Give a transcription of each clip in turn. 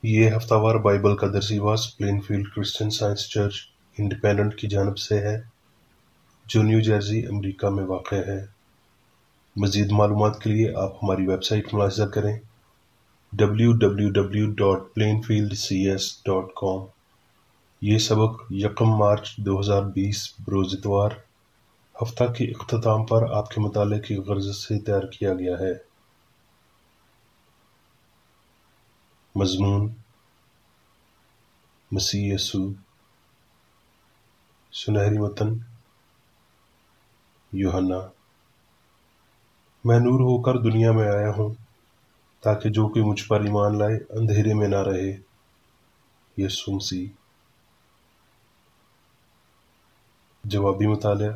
یہ ہفتہ وار بائبل کا درسی واس Plainfield Christian Science church independent کی جانب سے ہے جو نیو جرسی امریکہ میں واقع ہے۔ مزید معلومات کے لیے آپ ہماری ویب سائٹ ملاحظہ کریں www.plainfieldcs.com۔ یہ سبق 1 مارچ 2020 بروز اتوار ہفتہ کے اختتام پر آپ کے مطالعے کی غرض سے تیار کیا گیا ہے۔ مضمون: مسیح یسوع۔ سنہری متن: یوحنا۔ میں نور ہو کر دنیا میں آیا ہوں تاکہ جو کوئی مجھ پر ایمان لائے اندھیرے میں نہ رہے۔ یسوع مسیح۔ جوابی مطالعہ: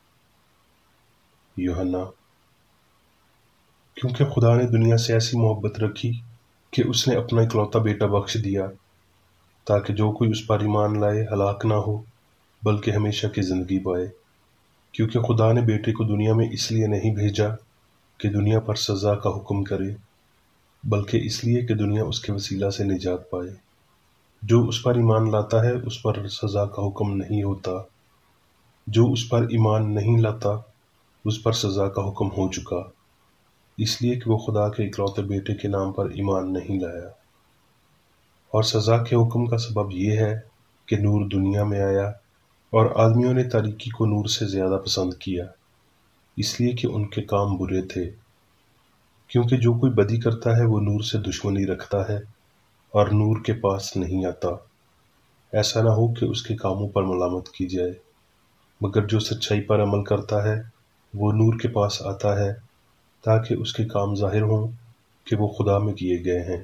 یوحنا۔ کیونکہ خدا نے دنیا سے ایسی محبت رکھی کہ اس نے اپنا اکلوتا بیٹا بخش دیا تاکہ جو کوئی اس پر ایمان لائے ہلاک نہ ہو بلکہ ہمیشہ کی زندگی پائے۔ کیونکہ خدا نے بیٹے کو دنیا میں اس لیے نہیں بھیجا کہ دنیا پر سزا کا حکم کرے بلکہ اس لیے کہ دنیا اس کے وسیلہ سے نجات پائے۔ جو اس پر ایمان لاتا ہے اس پر سزا کا حکم نہیں ہوتا، جو اس پر ایمان نہیں لاتا اس پر سزا کا حکم ہو چکا، اس لیے کہ وہ خدا کے اکلوتے بیٹے کے نام پر ایمان نہیں لایا۔ اور سزا کے حکم کا سبب یہ ہے کہ نور دنیا میں آیا اور آدمیوں نے تاریکی کو نور سے زیادہ پسند کیا اس لیے کہ ان کے کام برے تھے۔ کیونکہ جو کوئی بدی کرتا ہے وہ نور سے دشمنی رکھتا ہے اور نور کے پاس نہیں آتا، ایسا نہ ہو کہ اس کے کاموں پر ملامت کی جائے۔ مگر جو سچائی پر عمل کرتا ہے وہ نور کے پاس آتا ہے تاکہ اس کے کام ظاہر ہوں کہ وہ خدا میں کیے گئے ہیں۔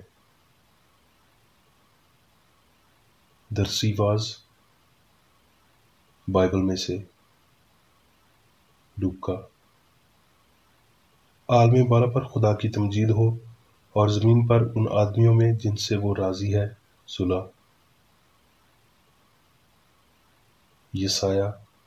درسی واز بائبل میں سے لوکا۔ عالم بالا پر خدا کی تمجید ہو اور زمین پر ان آدمیوں میں جن سے وہ راضی ہے صلح۔ یسایہ۔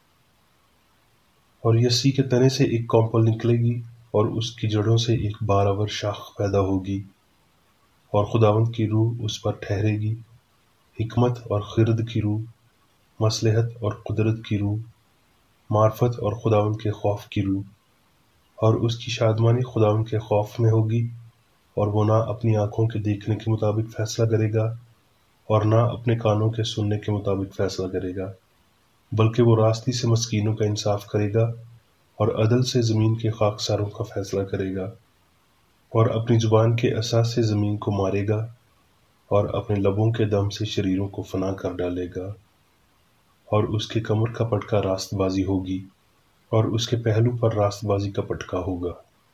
اور یسی کے تنے سے ایک قوم پل نکلے گی اور اس کی جڑوں سے ایک بارآور شاخ پیدا ہوگی، اور خداوند کی روح اس پر ٹھہرے گی، حکمت اور خرد کی روح، مصلحت اور قدرت کی روح، معرفت اور خداوند کے خوف کی روح۔ اور اس کی شادمانی خداوند کے خوف میں ہوگی، اور وہ نہ اپنی آنکھوں کے دیکھنے کے مطابق فیصلہ کرے گا اور نہ اپنے کانوں کے سننے کے مطابق فیصلہ کرے گا، بلکہ وہ راستی سے مسکینوں کا انصاف کرے گا اور عدل سے زمین کے خاکساروں کا فیصلہ کرے گا، اور اپنی زبان کے عصا سے زمین کو مارے گا اور اپنے لبوں کے دم سے شریروں کو فنا کر ڈالے گا۔ اور اس کے کمر کا پٹکا راست بازی ہوگی اور اس کے پہلو پر راست بازی کا پٹکا ہوگا۔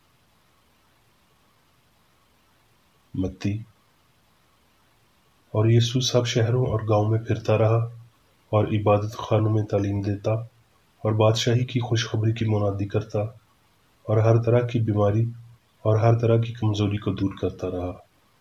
متی۔ اور یسوع سب شہروں اور گاؤں میں پھرتا رہا اور عبادت خانوں میں تعلیم دیتا اور بادشاہی کی خوشخبری کی منادی کرتا اور ہر طرح کی بیماری اور ہر طرح کی کمزوری کو دور کرتا رہا۔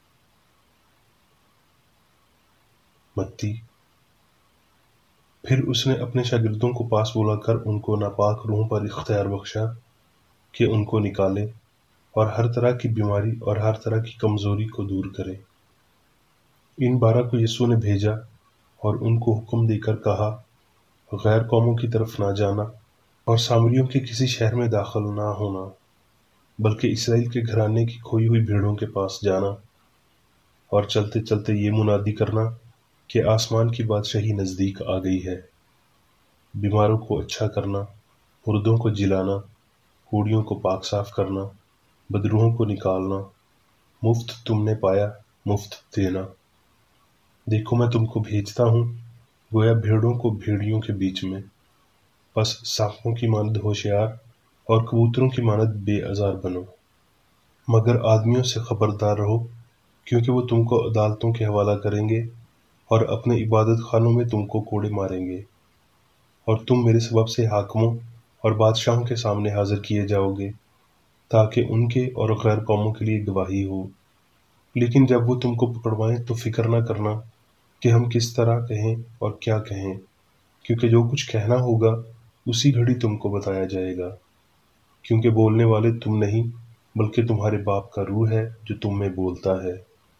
متی۔ پھر اس نے اپنے شاگردوں کو پاس بلا کر ان کو ناپاک روحوں پر اختیار بخشا کہ ان کو نکالے اور ہر طرح کی بیماری اور ہر طرح کی کمزوری کو دور کرے۔ ان 12 کو یسوع نے بھیجا اور ان کو حکم دے کر کہا، غیر قوموں کی طرف نہ جانا اور سامریوں کے کسی شہر میں داخل نہ ہونا، بلکہ اسرائیل کے گھرانے کی کھوئی ہوئی بھیڑوں کے پاس جانا اور چلتے چلتے یہ منادی کرنا کہ آسمان کی بادشاہی نزدیک آ گئی ہے۔ بیماروں کو اچھا کرنا، مردوں کو جلانا، کوڑیوں کو پاک صاف کرنا، بدروحوں کو نکالنا، مفت تم نے پایا مفت دینا۔ دیکھو میں تم کو بھیجتا ہوں گویا بھیڑوں کو بھیڑیوں کے بیچ میں۔ پس سانپوں کی مانند ہوشیار اور کبوتروں کی مانند بے آزار بنو، مگر آدمیوں سے خبردار رہو، کیونکہ وہ تم کو عدالتوں کے حوالہ کریں گے اور اپنے عبادت خانوں میں تم کو کوڑے ماریں گے، اور تم میرے سبب سے حاکموں اور بادشاہوں کے سامنے حاضر کیے جاؤ گے تاکہ ان کے اور غیر قوموں کے لیے گواہی ہو۔ لیکن جب وہ تم کو پکڑوائیں تو فکر نہ کرنا کہ ہم کس طرح کہیں اور کیا کہیں، کیونکہ جو کچھ کہنا ہوگا اسی گھڑی تم کو بتایا جائے گا، کیونکہ بولنے والے تم نہیں بلکہ تمہارے باپ کا روح ہے جو تم میں بولتا ہے۔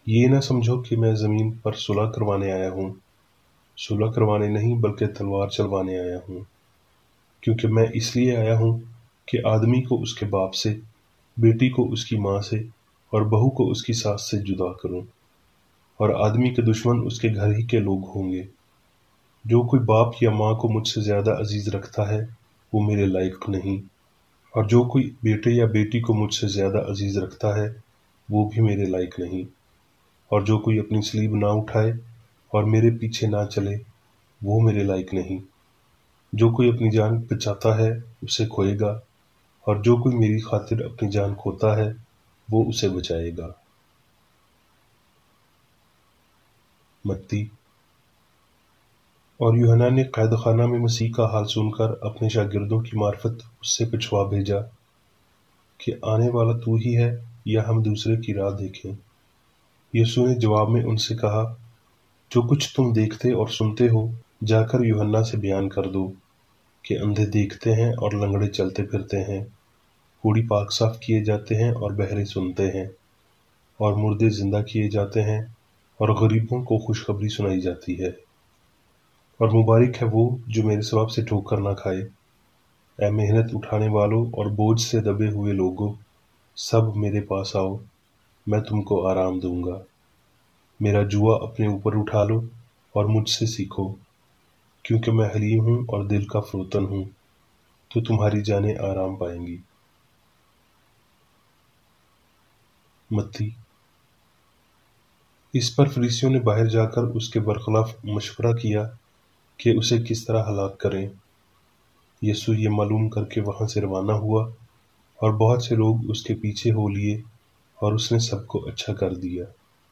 یہ نہ سمجھو کہ میں زمین پر صلح کروانے آیا ہوں، صلح کروانے نہیں بلکہ تلوار چلوانے آیا ہوں، کیونکہ میں اس لیے آیا ہوں کہ آدمی کو اس کے باپ سے، بیٹی کو اس کی ماں سے اور بہو کو اس کی ساس سے جدا کروں، اور آدمی کے دشمن اس کے گھر ہی کے لوگ ہوں گے۔ جو کوئی باپ یا ماں کو مجھ سے زیادہ عزیز رکھتا ہے وہ میرے لائق نہیں، اور جو کوئی بیٹے یا بیٹی کو مجھ سے زیادہ عزیز رکھتا ہے وہ بھی میرے لائق نہیں، اور جو کوئی اپنی صلیب نہ اٹھائے اور میرے پیچھے نہ چلے وہ میرے لائق نہیں۔ جو کوئی اپنی جان بچاتا ہے اسے کھوئے گا، اور جو کوئی میری خاطر اپنی جان کھوتا ہے وہ اسے بچائے گا۔ متی۔ اور یوحنا نے قید خانہ میں مسیح کا حال سن کر اپنے شاگردوں کی معرفت اس سے پچھوا بھیجا کہ آنے والا تو ہی ہے یا ہم دوسرے کی راہ دیکھیں۔ یسوع نے جواب میں ان سے کہا، جو کچھ تم دیکھتے اور سنتے ہو جا کر یوحنا سے بیان کر دو کہ اندھے دیکھتے ہیں اور لنگڑے چلتے پھرتے ہیں، کوڑی پاک صاف کیے جاتے ہیں اور بہرے سنتے ہیں، اور مردے زندہ کیے جاتے ہیں، اور غریبوں کو خوشخبری سنائی جاتی ہے۔ اور مبارک ہے وہ جو میرے ثواب سے ٹھوکر نہ کھائے۔ اے محنت اٹھانے والوں اور بوجھ سے دبے ہوئے لوگوں، سب میرے پاس آؤ، میں تم کو آرام دوں گا۔ میرا جوا اپنے اوپر اٹھا لو اور مجھ سے سیکھو، کیونکہ میں حلیم ہوں اور دل کا فروتن ہوں، تو تمہاری جانیں آرام پائیں گی۔ متی۔ اس پر فریسیوں نے باہر جا کر اس کے برخلاف مشورہ کیا کہ اسے کس طرح ہلاک کریں۔ یسوع یہ معلوم کر کے وہاں سے روانہ ہوا، اور بہت سے لوگ اس کے پیچھے ہو لیے، اور اس نے سب کو اچھا کر دیا۔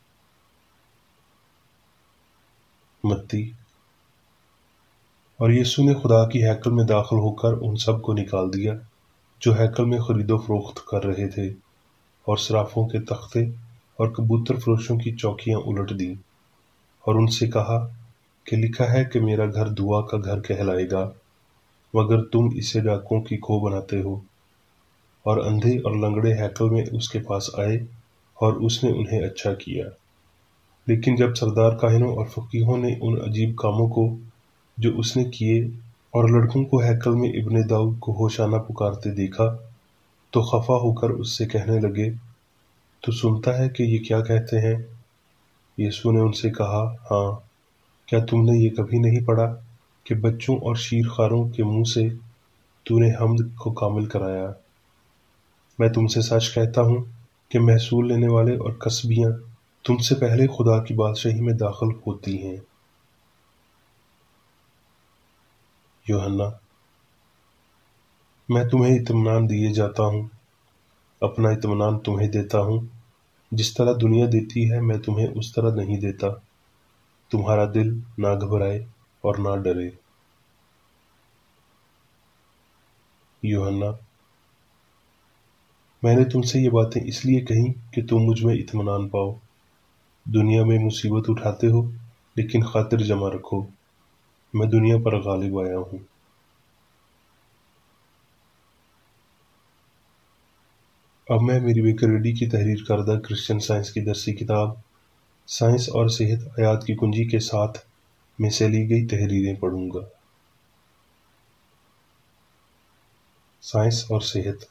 متی۔ اور یسوع نے خدا کی ہیکل میں داخل ہو کر ان سب کو نکال دیا جو ہیکل میں خرید و فروخت کر رہے تھے، اور صرافوں کے تختے اور کبوتر فروشوں کی چوکیاں الٹ دیں، اور ان سے کہا کہ لکھا ہے کہ میرا گھر دعا کا گھر کہلائے گا، مگر تم اسے ڈاکوؤں کی کھو بناتے ہو۔ اور اندھے اور لنگڑے ہیکل میں اس کے پاس آئے، اور اس نے انہیں اچھا کیا۔ لیکن جب سردار کاہنوں اور فقیہوں نے ان عجیب کاموں کو جو اس نے کیے اور لڑکوں کو ہیکل میں ابن داؤد کو ہوشانہ پکارتے دیکھا تو خفا ہو کر اس سے کہنے لگے، تو سنتا ہے کہ یہ کیا کہتے ہیں؟ یسوع نے ان سے کہا، ہاں، کیا تم نے یہ کبھی نہیں پڑھا کہ بچوں اور شیر خواروں کے منہ سے تو نے حمد کو کامل کرایا؟ میں تم سے سچ کہتا ہوں کہ محصول لینے والے اور کسبیاں تم سے پہلے خدا کی بادشاہی میں داخل ہوتی ہیں۔ یوحنا۔ میں تمہیں اطمینان دیے جاتا ہوں، اپنا اطمینان تمہیں دیتا ہوں، جس طرح دنیا دیتی ہے میں تمہیں اس طرح نہیں دیتا۔ تمہارا دل نہ گھبرائے اور نہ ڈرے۔ یوحنا۔ میں نے تم سے یہ باتیں اس لیے کہیں کہ تم مجھ میں اطمینان پاؤ۔ دنیا میں مصیبت اٹھاتے ہو، لیکن خاطر جمع رکھو، میں دنیا پر غالب آیا ہوں۔ اب میں میری بیکریڈی کی تحریر کردہ کرسچن سائنس کی درسی کتاب سائنس اور صحت حیات کی کنجی کے ساتھ میں سے لی گئی تحریریں پڑھوں گا۔ سائنس اور صحت۔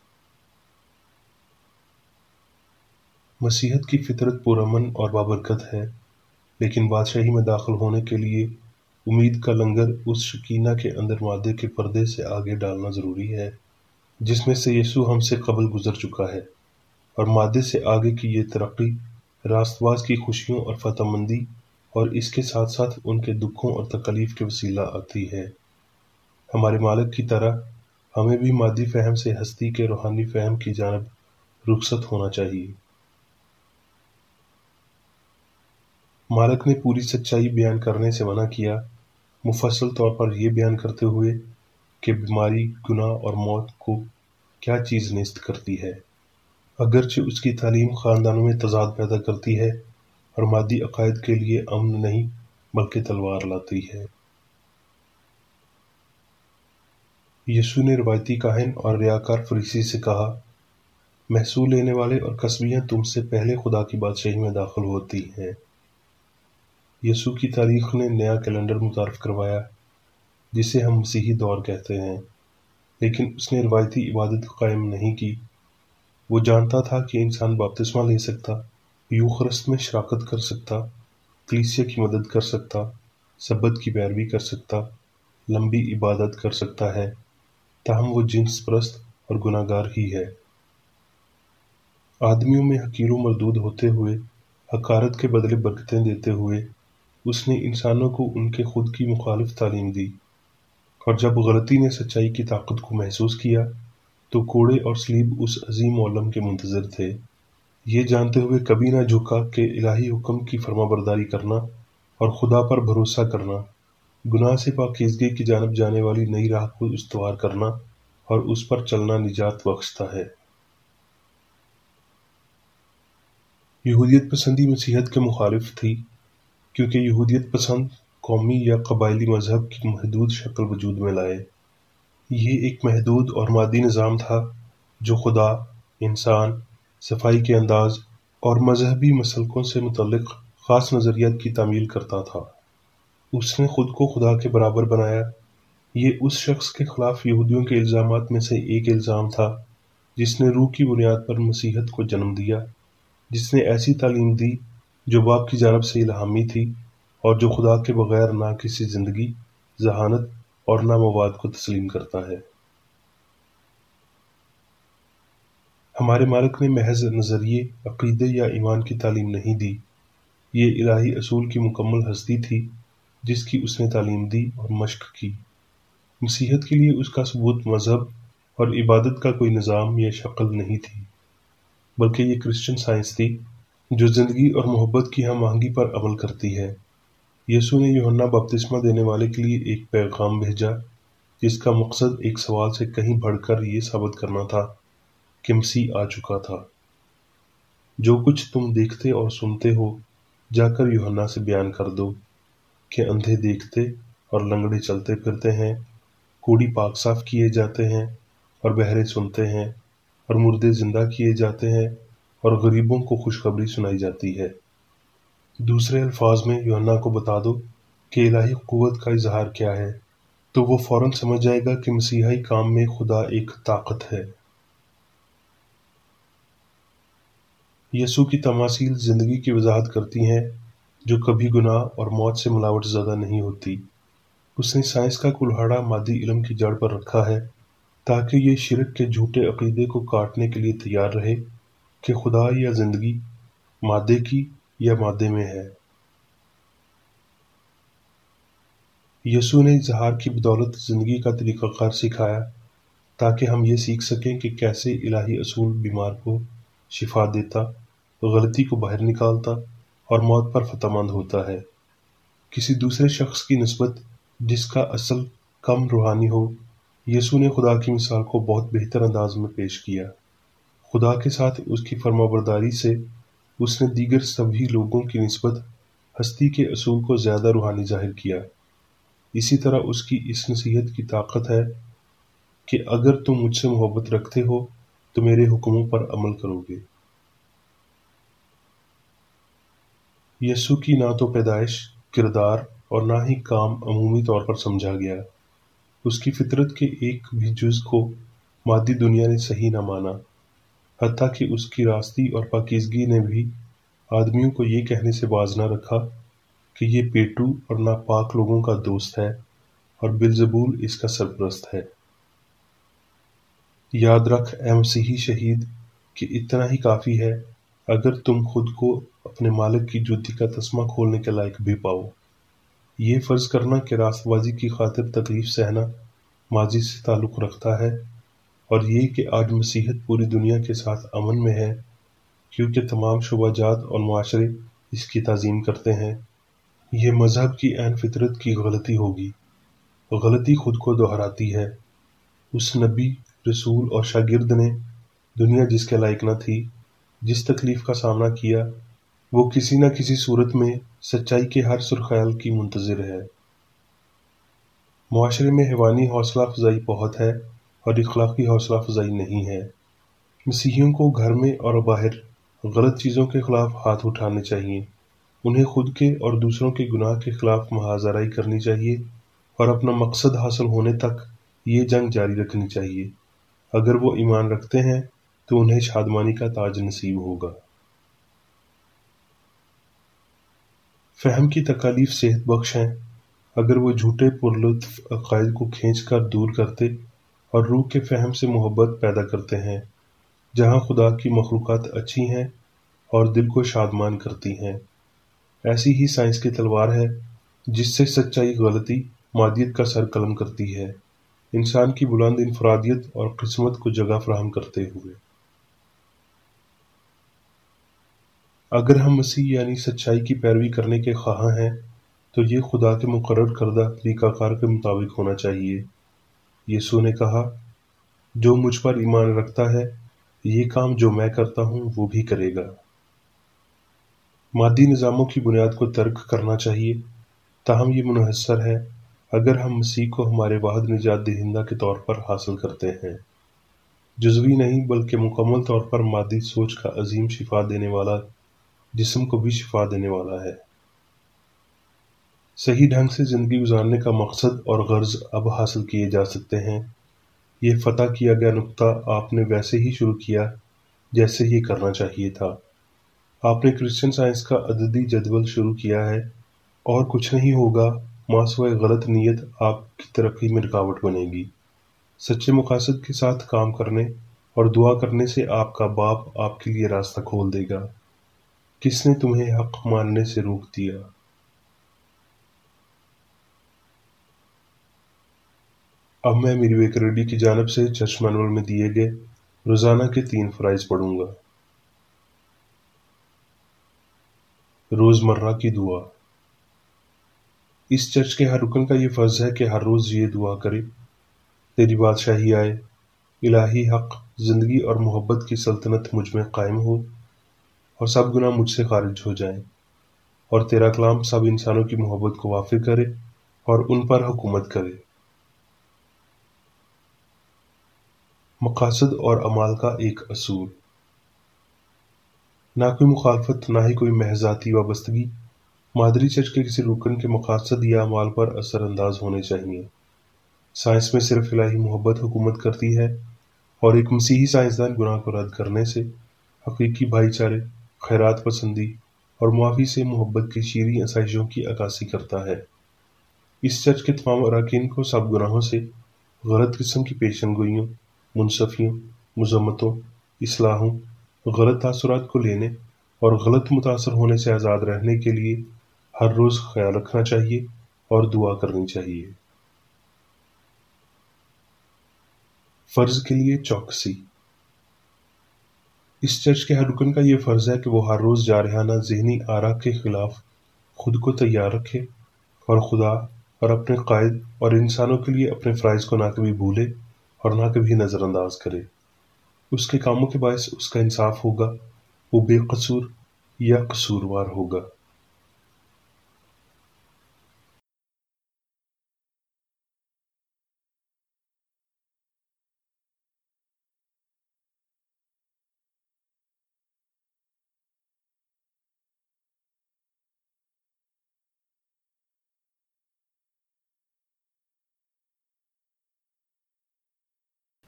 مسیحت کی فطرت پرامن اور بابرکت ہے، لیکن بادشاہی میں داخل ہونے کے لیے امید کا لنگر اس شکینہ کے اندر مادے کے پردے سے آگے ڈالنا ضروری ہے، جس میں سے یسوع ہم سے قبل گزر چکا ہے، اور مادے سے آگے کی یہ ترقی راست باز کی خوشیوں اور فتح مندی اور اس کے ساتھ ساتھ ان کے دکھوں اور تکالیف کے وسیلہ آتی ہے۔ ہمارے مالک کی طرح ہمیں بھی مادی فہم سے ہستی کے روحانی فہم کی جانب رخصت ہونا چاہیے۔ مالک نے پوری سچائی بیان کرنے سے منع کیا، مفصل طور پر یہ بیان کرتے ہوئے کہ بیماری، گناہ اور موت کو کیا چیز نیست کرتی ہے، اگرچہ اس کی تعلیم خاندانوں میں تضاد پیدا کرتی ہے اور مادی عقائد کے لیے امن نہیں بلکہ تلوار لاتی ہے۔ یسوع نے روایتی کاہن اور ریاکار فریسی سے کہا، محصول لینے والے اور کسبیاں تم سے پہلے خدا کی بادشاہی میں داخل ہوتی ہیں۔ یسوع کی تاریخ نے نیا کیلنڈر متعارف کروایا جسے ہم مسیحی دور کہتے ہیں، لیکن اس نے روایتی عبادت قائم نہیں کی۔ وہ جانتا تھا کہ انسان بپتسمہ لے سکتا، یوخرست میں شراکت کر سکتا، کلیسیا کی مدد کر سکتا، سبت کی پیروی کر سکتا، لمبی عبادت کر سکتا ہے، تاہم وہ جنس پرست اور گناہ گار ہی ہے۔ آدمیوں میں حقیر و مردود ہوتے ہوئے، حقارت کے بدلے برکتیں دیتے ہوئے، اس نے انسانوں کو ان کے خود کی مخالف تعلیم دی، اور جب غلطی نے سچائی کی طاقت کو محسوس کیا تو کوڑے اور صلیب اس عظیم معلم کے منتظر تھے۔ یہ جانتے ہوئے کبھی نہ جھکا کہ الہی حکم کی فرما برداری کرنا اور خدا پر بھروسہ کرنا، گناہ سے پاکیزگی کی جانب جانے والی نئی راہ کو استوار کرنا اور اس پر چلنا نجات بخشتا ہے۔ یہودیت پسندی مسیحیت کے مخالف تھی، کیونکہ یہودیت پسند قومی یا قبائلی مذہب کی محدود شکل وجود میں لائے۔ یہ ایک محدود اور مادی نظام تھا جو خدا، انسان، صفائی کے انداز اور مذہبی مسلکوں سے متعلق خاص نظریات کی تعمیل کرتا تھا۔ اس نے خود کو خدا کے برابر بنایا۔ یہ اس شخص کے خلاف یہودیوں کے الزامات میں سے ایک الزام تھا جس نے روح کی بنیاد پر مسیحیت کو جنم دیا، جس نے ایسی تعلیم دی جو باپ کی جانب سے الہامی تھی اور جو خدا کے بغیر نہ کسی زندگی، ذہانت اور نہ مواد کو تسلیم کرتا ہے۔ ہمارے مالک نے محض نظریے، عقیدے یا ایمان کی تعلیم نہیں دی، یہ الہی اصول کی مکمل ہستی تھی جس کی اس نے تعلیم دی اور مشق کی۔ مسیحیت کے لیے اس کا ثبوت مذہب اور عبادت کا کوئی نظام یا شکل نہیں تھی، بلکہ یہ کرسچن سائنس تھی جو زندگی اور محبت کی ہم آہنگی پر عمل کرتی ہے۔ یسوع نے یوحنا بپتسمہ دینے والے کے لیے ایک پیغام بھیجا جس کا مقصد ایک سوال سے کہیں بڑھ کر یہ ثابت کرنا تھا کہ مسیح آ چکا تھا۔ جو کچھ تم دیکھتے اور سنتے ہو، جا کر یوحنا سے بیان کر دو کہ اندھے دیکھتے اور لنگڑے چلتے پھرتے ہیں، کوڑی پاک صاف کیے جاتے ہیں اور بہرے سنتے ہیں، اور مردے زندہ کیے جاتے ہیں، اور غریبوں کو خوشخبری سنائی جاتی ہے۔ دوسرے الفاظ میں یوحنا کو بتا دو کہ الہی قوت کا اظہار کیا ہے، تو وہ فوراً سمجھ جائے گا کہ مسیحی کام میں خدا ایک طاقت ہے۔ یسوع کی تماثیل زندگی کی وضاحت کرتی ہیں جو کبھی گناہ اور موت سے ملاوٹ زدہ نہیں ہوتی۔ اس نے سائنس کا کلہاڑا مادی علم کی جڑ پر رکھا ہے تاکہ یہ شرک کے جھوٹے عقیدے کو کاٹنے کے لیے تیار رہے کہ خدا یا زندگی مادے کی یا مادے میں ہے۔ یسوع نے اظہار کی بدولت زندگی کا طریقہ کار سکھایا تاکہ ہم یہ سیکھ سکیں کہ کیسے الہی اصول بیمار کو شفا دیتا، غلطی کو باہر نکالتا اور موت پر فتح مند ہوتا ہے۔ کسی دوسرے شخص کی نسبت جس کا اصل کم روحانی ہو، یسوع نے خدا کی مثال کو بہت بہتر انداز میں پیش کیا۔ خدا کے ساتھ اس کی فرما برداری سے اس نے دیگر سبھی لوگوں کی نسبت ہستی کے اصول کو زیادہ روحانی ظاہر کیا۔ اسی طرح اس کی اس نصیحت کی طاقت ہے کہ اگر تم مجھ سے محبت رکھتے ہو تو میرے حکموں پر عمل کرو گے۔ یسوع کی نہ تو پیدائش، کردار اور نہ ہی کام عمومی طور پر سمجھا گیا۔ اس کی فطرت کے ایک بھی جز کو مادی دنیا نے صحیح نہ مانا، حتیٰ کہ اس کی راستی اور پاکیزگی نے بھی آدمیوں کو یہ کہنے سے باز نہ رکھا کہ یہ پیٹو اور ناپاک لوگوں کا دوست ہے اور بلزبول اس کا سرپرست ہے۔ یاد رکھ اے مسیحی شہید کہ اتنا ہی کافی ہے اگر تم خود کو اپنے مالک کی جوتی کا تسمہ کھولنے کے لائق بھی پاؤ۔ یہ فرض کرنا کہ راست بازی کی خاطر تکلیف سہنا ماضی سے تعلق رکھتا ہے، اور یہ کہ آج مسیحیت پوری دنیا کے ساتھ امن میں ہے کیونکہ تمام شعبہ جات اور معاشرے اس کی تعظیم کرتے ہیں، یہ مذہب کی عین فطرت کی غلطی ہوگی۔ غلطی خود کو دہراتی ہے۔ اس نبی، رسول اور شاگرد نے دنیا جس کے لائق نہ تھی، جس تکلیف کا سامنا کیا، وہ کسی نہ کسی صورت میں سچائی کے ہر سرخیال کی منتظر ہے۔ معاشرے میں حیوانی حوصلہ افزائی بہت ہے اور اخلاقی حوصلہ افزائی نہیں ہے۔ مسیحیوں کو گھر میں اور باہر غلط چیزوں کے خلاف ہاتھ اٹھانے چاہیے، انہیں خود کے اور دوسروں کے گناہ کے خلاف محاذرائی کرنی چاہیے اور اپنا مقصد حاصل ہونے تک یہ جنگ جاری رکھنی چاہیے۔ اگر وہ ایمان رکھتے ہیں تو انہیں شادمانی کا تاج نصیب ہوگا۔ فہم کی تکالیف صحت بخش ہیں، اگر وہ جھوٹے پرلطف عقائد کو کھینچ کر دور کرتے اور روح کے فہم سے محبت پیدا کرتے ہیں، جہاں خدا کی مخلوقات اچھی ہیں اور دل کو شادمان کرتی ہیں۔ ایسی ہی سائنس کی تلوار ہے جس سے سچائی غلطی مادیت کا سر قلم کرتی ہے، انسان کی بلند انفرادیت اور قسمت کو جگہ فراہم کرتے ہوئے۔ اگر ہم مسیح یعنی سچائی کی پیروی کرنے کے خواہاں ہیں تو یہ خدا کے مقرر کردہ طریقہ کار کے مطابق ہونا چاہیے۔ یسوع نے کہا، جو مجھ پر ایمان رکھتا ہے یہ کام جو میں کرتا ہوں وہ بھی کرے گا۔ مادی نظاموں کی بنیاد کو ترک کرنا چاہیے، تاہم یہ منحصر ہے اگر ہم مسیح کو ہمارے واحد نجات دہندہ کے طور پر حاصل کرتے ہیں۔ جزوی نہیں بلکہ مکمل طور پر مادی سوچ کا عظیم شفا دینے والا جسم کو بھی شفا دینے والا ہے۔ صحیح ڈھنگ سے زندگی گزارنے کا مقصد اور غرض اب حاصل کیے جا سکتے ہیں۔ یہ فتح کیا گیا نقطہ آپ نے ویسے ہی شروع کیا جیسے یہ کرنا چاہیے تھا۔ آپ نے کرسچن سائنس کا عددی جدول شروع کیا ہے، اور کچھ نہیں ہوگا ماں سوائے غلط نیت آپ کی ترقی میں رکاوٹ بنے گی۔ سچے مقاصد کے ساتھ کام کرنے اور دعا کرنے سے آپ کا باپ آپ کے لیے راستہ کھول دے گا۔ کس نے تمہیں حق ماننے سے روک دیا؟ اب میں میری ویکریڈی کی جانب سے چرچ مینول میں دیے گئے روزانہ کے 3 فرائض پڑھوں گا۔ روزمرہ کی دعا۔ اس چرچ کے ہر رکن کا یہ فرض ہے کہ ہر روز یہ دعا کرے، تیری بادشاہی آئے، الہی حق، زندگی اور محبت کی سلطنت مجھ میں قائم ہو، اور سب گناہ مجھ سے خارج ہو جائیں، اور تیرا کلام سب انسانوں کی محبت کو وافر کرے اور ان پر حکومت کرے۔ مقاصد اور اعمال کا ایک اصول۔ نہ کوئی مخالفت، نہ ہی کوئی محض ذاتی وابستگی مادری چرچ کے کسی رکن کے مقاصد یا اعمال پر اثر انداز ہونے چاہیے۔ سائنس میں صرف الہی محبت حکومت کرتی ہے، اور ایک مسیحی سائنسدان گناہ کو رد کرنے سے، حقیقی بھائی چارے، خیرات پسندی اور معافی سے محبت کی شیریں آسائشوں کی عکاسی کرتا ہے۔ اس چرچ کے تمام اراکین کو سب گناہوں سے، غلط قسم کی پیشن گوئیوں، منصفیوں، مذمتوں، اصلاحوں، غلط تاثرات کو لینے اور غلط متاثر ہونے سے آزاد رہنے کے لیے ہر روز خیال رکھنا چاہیے اور دعا کرنی چاہیے۔ فرض کے لیے چوکسی۔ اس چرچ کے ہر رکن کا یہ فرض ہے کہ وہ ہر روز جارحانہ ذہنی آرا کے خلاف خود کو تیار رکھے اور خدا اور اپنے قائد اور انسانوں کے لیے اپنے فرائض کو نہ کبھی بھولے اور نہ کبھی نظر انداز کرے۔ اس کے کاموں کے باعث اس کا انصاف ہوگا، وہ بے قصور یا قصوروار ہوگا۔